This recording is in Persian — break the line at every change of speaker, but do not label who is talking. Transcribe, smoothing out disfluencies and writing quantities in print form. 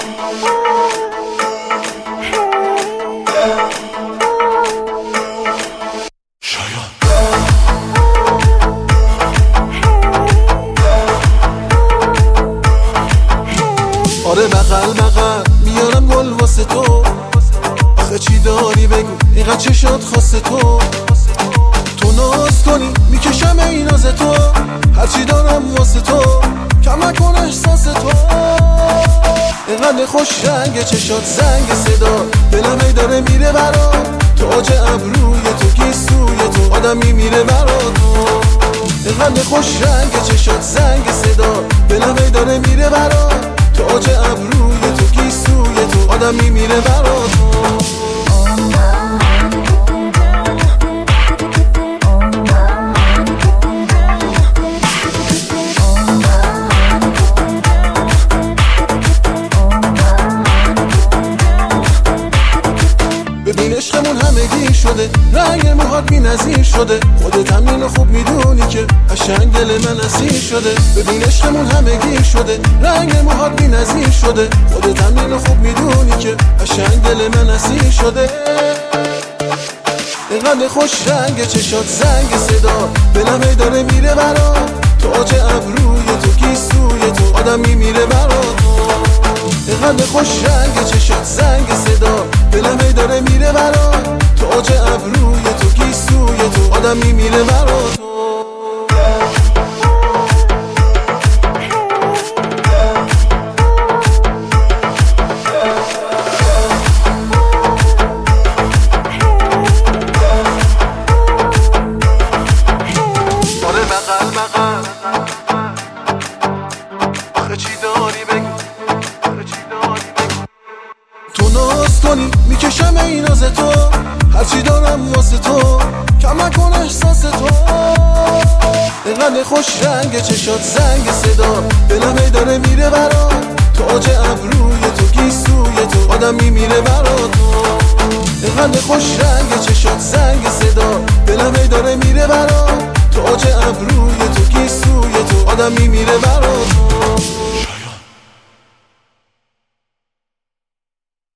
آره بغل بغل میارم گل واسه تو، آخه چی داری بگو اینقدر چشات خواسته تو ناز کنی میکشم این ناز تو، هرچی دارم واسه تو کم نکن احساس تو. اینقدر خوش رنگ چشات زنگ صدا، دلم ای داره میره برا تاج ابروی تو، گیسوی تو آدمی میره برا تو. اینقدر خوش رنگ چشات زنگ صدا، دلم ای داره میره برا تاج ابروی تو، گیسوی تو آدمی میره برا تو. ببین عشقمون همگی شده، رنگ موهات بی نظیر شده، خودت هم اینو خوب میدونی که قشنگ دل من اسیر شده. ببین عشقمون همگی شده، رنگ موهات بی نظیر شده، خودت هم اینو خوب میدونی که قشنگ دل من اسیر شده. اینقدر خوش رنگ چشات زنگ صدا، دلم ای داره میره برا تاج ابروی تو، گیسوی تو آدمی میره برا تو. اینقدر خوش رنگ چشات زنگ صدا، دلم ای داره میره برا تاج ابروی تو، گیسوی تو آدمی میره برا تو. آره بغل بغل آخه چی داری بگو، تو ناز کنی میکشم این ناز تو، هرچی دارم واسه تو کم نکن احساس تو. اینقدر خوش رنگ چشات زنگ صدا، دلم ای داره میره برا تاج ابروی تو، گیسوی تو آدمی میره برا تو. اینقدر خوش رنگ چشات زنگ صدا، دلم ای داره میره برا تاج ابروی تو، گیسوی تو آدمی میره برا